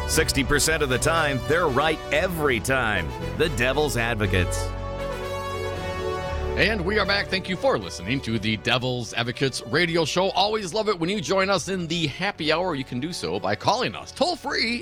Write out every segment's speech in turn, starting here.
60% of the time, they're right every time. The Devil's Advocates. And we are back. Thank you for listening to the Devil's Advocates radio show. Always love it when you join us in the happy hour. You can do so by calling us toll free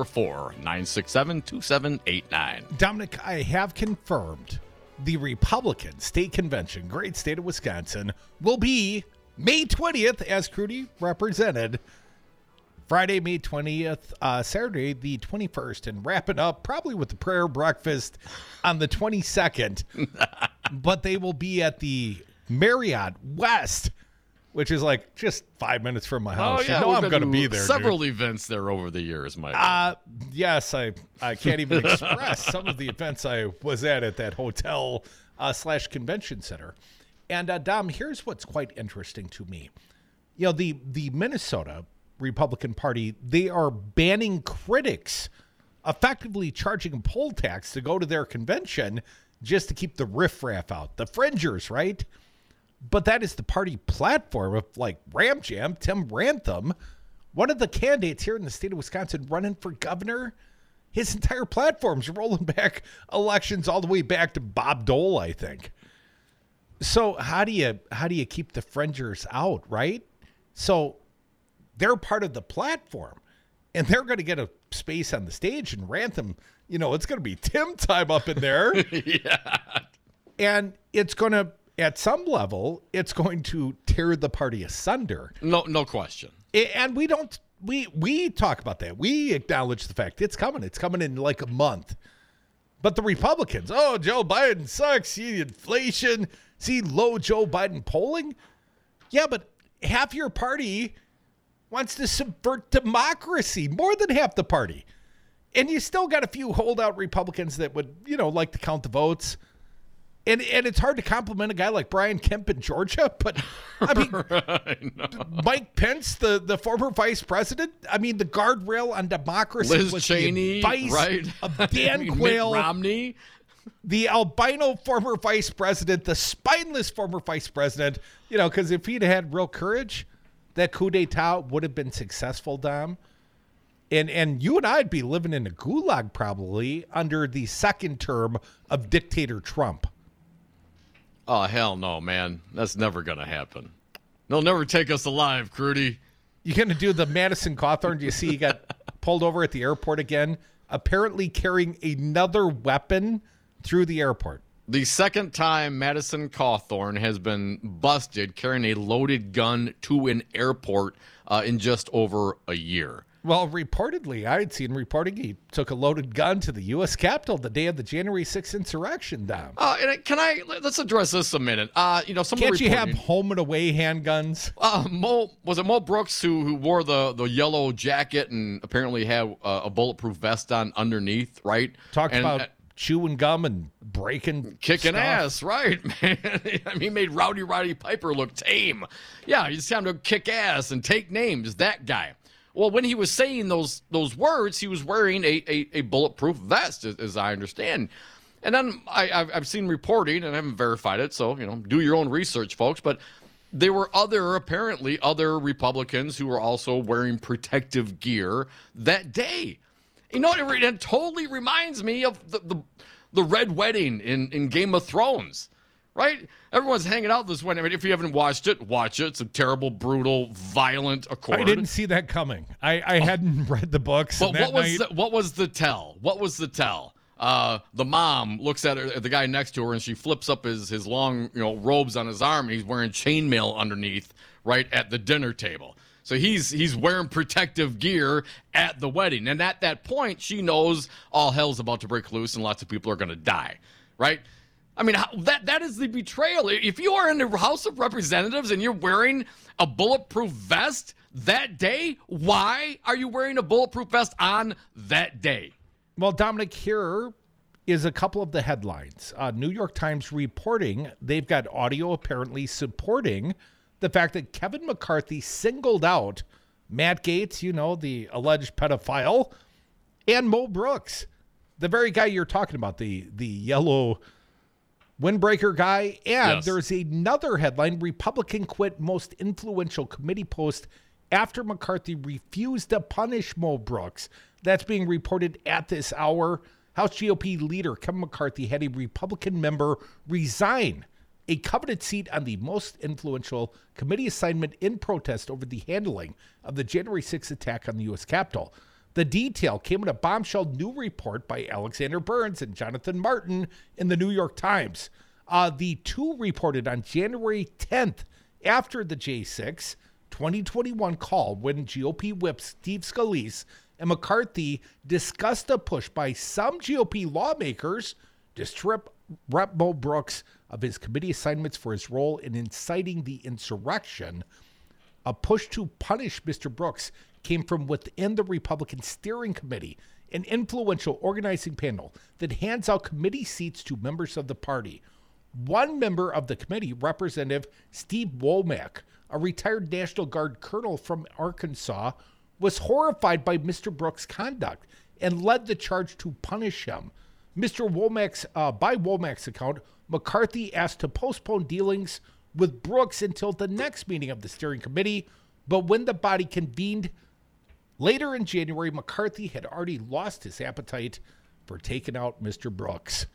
844-967-2789. Dominic, I have confirmed the Republican State Convention, great state of Wisconsin, will be May 20th, as Crudy represented. Friday, May 20th, Saturday, the 21st, and wrapping up probably with the prayer breakfast on the 22nd. But they will be at the Marriott West, which is like just 5 minutes from my house. Oh, yeah, you know I'm going to be there. Several dude. events there over the years, Mike. Yes, I can't even express some of the events I was at that hotel / convention center. And Dom, here's what's quite interesting to me. You know, the Minnesota Republican Party, they are banning critics, effectively charging a poll tax to go to their convention just to keep the riffraff out, the fringers, right? But that is the party platform of like Ram Jam, Tim Rantham, one of the candidates here in the state of Wisconsin running for governor. His entire platform's rolling back elections all the way back to Bob Dole, I think. So how do you keep the fringers out, right? So they're part of the platform, and they're going to get a space on the stage. And Rantham, you know, it's going to be Tim time up in there. Yeah. And it's going to, at some level, it's going to tear the party asunder. No question. And we talk about that. We acknowledge the fact it's coming. It's coming in like a month. But the Republicans, oh, Joe Biden sucks. See inflation. See low Joe Biden polling. Yeah, but half your party wants to subvert democracy, more than half the party. And you still got a few holdout Republicans that would, you know, like to count the votes. And it's hard to compliment a guy like Brian Kemp in Georgia, but I mean, Mike Pence, the former vice president, I mean, the guardrail on democracy Liz was Cheney, the advice right? of Dan Quayle, Mitt Romney, the albino former vice president, the spineless former vice president, you know, because if he'd had real courage, that coup d'etat would have been successful, Dom. And you and I'd be living in a gulag probably under the second term of dictator Trump. Oh, hell no, man. That's never going to happen. They'll never take us alive, Crudy. You going to do the Madison Cawthorn? Do you see he got pulled over at the airport again, apparently carrying another weapon through the airport? The second time Madison Cawthorn has been busted carrying a loaded gun to an airport in just over a year. Well, reportedly, I had seen reporting he took a loaded gun to the U.S. Capitol the day of the January 6th insurrection, Dom. Let's address this a minute. Can't you have home and away handguns? Was it Mo Brooks who wore the yellow jacket and apparently had a bulletproof vest on underneath, right? Talked about chewing gum and kicking ass, right, man? I mean, he made Rowdy Piper look tame. Yeah, he's time to kick ass and take names, that guy. Well, when he was saying those words, he was wearing a bulletproof vest, as I understand. And then I've seen reporting, and I haven't verified it, so, you know, do your own research, folks. But there were apparently other Republicans who were also wearing protective gear that day. You know, it totally reminds me of the Red Wedding in Game of Thrones, right? Everyone's hanging out this wedding. I mean, if you haven't watched it, watch it. It's a terrible, brutal, violent accord. I didn't see that coming. I hadn't read the books. But what was the tell? What was the tell? The mom looks at the guy next to her, and she flips up his long, you know, robes on his arm, and he's wearing chainmail underneath, right at the dinner table. So he's wearing protective gear at the wedding. And at that point, she knows all hell's about to break loose and lots of people are going to die, right? I mean, that is the betrayal. If you are in the House of Representatives and you're wearing a bulletproof vest that day, why are you wearing a bulletproof vest on that day? Well, Dominic, here is a couple of the headlines. New York Times reporting they've got audio apparently supporting the fact that Kevin McCarthy singled out Matt Gaetz, you know, the alleged pedophile, and Mo Brooks, the very guy you're talking about, the yellow windbreaker guy. And There's another headline, Republican quit most influential committee post after McCarthy refused to punish Mo Brooks. That's being reported at this hour. House GOP leader Kevin McCarthy had a Republican member resign a coveted seat on the most influential committee assignment in protest over the handling of the January 6th attack on the U.S. Capitol. The detail came in a bombshell new report by Alexander Burns and Jonathan Martin in the New York Times. The two reported on January 10th after the J6 2021 call when GOP whip Steve Scalise and McCarthy discussed a push by some GOP lawmakers to strip Rep. Mo Brooks of his committee assignments for his role in inciting the insurrection. A push to punish Mr. Brooks came from within the Republican Steering Committee, an influential organizing panel that hands out committee seats to members of the party. One member of the committee, Representative Steve Womack, a retired National Guard colonel from Arkansas, was horrified by Mr. Brooks' conduct and led the charge to punish him. Mr. Womack's, by Womack's account, McCarthy asked to postpone dealings with Brooks until the next meeting of the steering committee, but when the body convened later in January, McCarthy had already lost his appetite for taking out Mr. Brooks.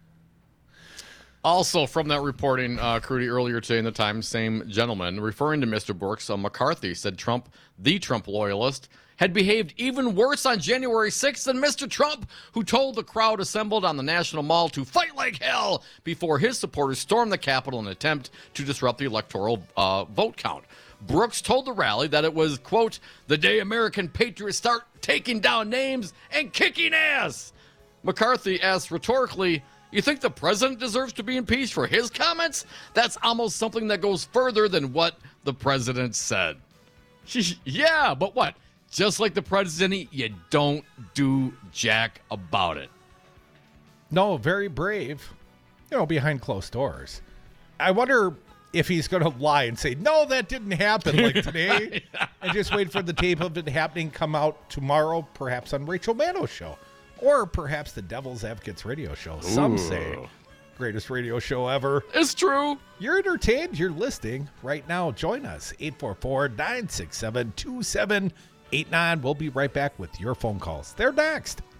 Also from that reporting, Crudy, earlier today in the Times, same gentleman, referring to Mr. Brooks, McCarthy said Trump, the Trump loyalist, had behaved even worse on January 6th than Mr. Trump, who told the crowd assembled on the National Mall to fight like hell before his supporters stormed the Capitol in an attempt to disrupt the electoral vote count. Brooks told the rally that it was, quote, the day American patriots start taking down names and kicking ass. McCarthy asked rhetorically, you think the president deserves to be impeached for his comments? That's almost something that goes further than what the president said. Yeah, but what? Just like the president, you don't do jack about it. No, very brave, behind closed doors. I wonder if he's going to lie and say, no, that didn't happen like today, and just wait for the tape of it happening come out tomorrow, perhaps on Rachel Maddow's show, or perhaps the Devil's Advocates radio show. Some say greatest radio show ever. It's true. You're entertained. You're listening right now. Join us, 844-967-2789. We'll be right back with your phone calls. They're next.